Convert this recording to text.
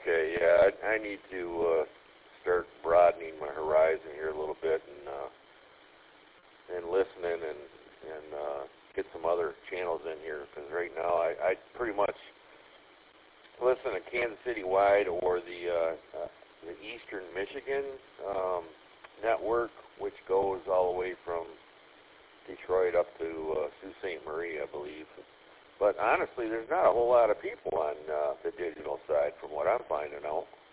Okay, yeah, I need to start broadening my horizon here a little bit and listening and get some other channels in here, because right now I pretty much listen to Kansas City Wide or the Eastern Michigan network, which goes all the way from Detroit up to Sault Ste. Marie, I believe. But honestly, there's not a whole lot of people on the digital side from what I'm finding out.